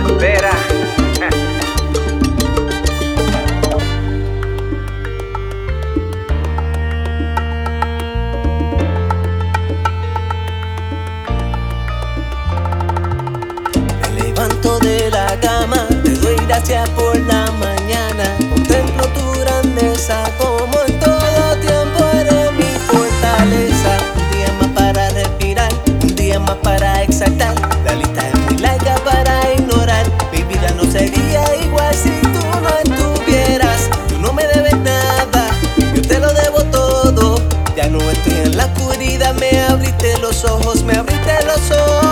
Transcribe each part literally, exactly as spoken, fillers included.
espera. Me levanto de la cama, te doy gracias por la mañana. Contemplo tu grandeza, como en todo tiempo eres mi fortaleza. Un día más para respirar, un día más para exaltar. La lista es muy larga para ignorar. Mi vida no sería igual si tú no estuvieras. Tú no me debes nada, yo te lo debo todo. Ya no estoy en la oscuridad, me abriste los ojos, me abriste los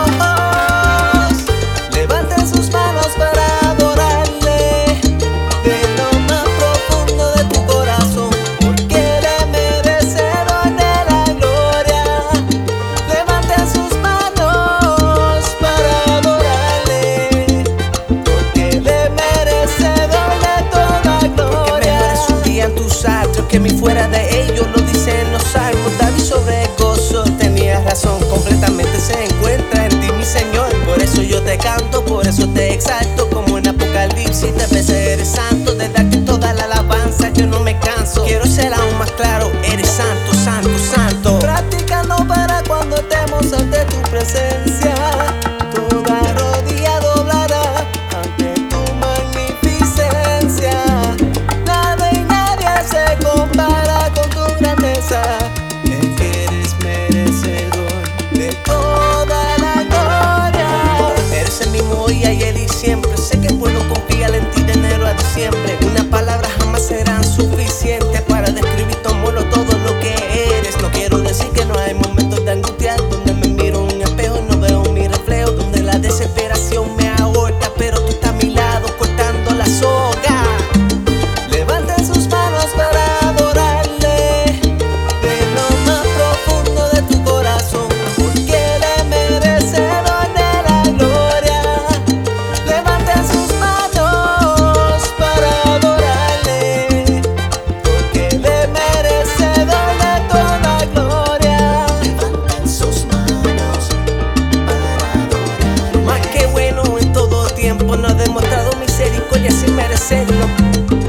ojos. Levanten sus manos para adorarle de lo más profundo de tu corazón, porque eres merecedor de la gloria. Levanten sus manos para adorarle, porque eres merecedor de toda gloria. Porque mejor es un día en tus atrios que mi fuera de ellos, lo dicen los salmos. David sobre gozo tenía razón, completamente se encuentra en ti, mi Señor. Por eso yo te canto, por eso te exalto, como en Apocalipsis te ves, eres santo. De darte toda la alabanza yo no me canso, quiero ser aún más claro, eres santo, santo, santo. Practicando para cuando estemos ante tu presencia, toda rodilla doblará ante tu magnificencia. Nada y nadie se compara con tu grandeza, es que eres merecedor de toda la gloria. Eres el mismo hoy, ayer y siempre. Sé que puedo confiar en ti de enero a diciembre. Unas palabras jamás serán suficientes para describir tu amor o todo lo que eres. No quiero decir que no hay momentos de angustia donde me miro en un espejo y no veo mi reflejo, donde la desesperación me ahorca, pero tú estás a mi lado cortando la soga. Levanten sus manos para adorarle de lo más profundo de tu corazón, porque eres merecedor de la gloria. Levanten sus manos para adorarle, porque eres merecedor de toda gloria. Levanten sus manos para adorarle. Más que bueno en todo tiempo, nos ha demostrado misericordia sin merecerlo.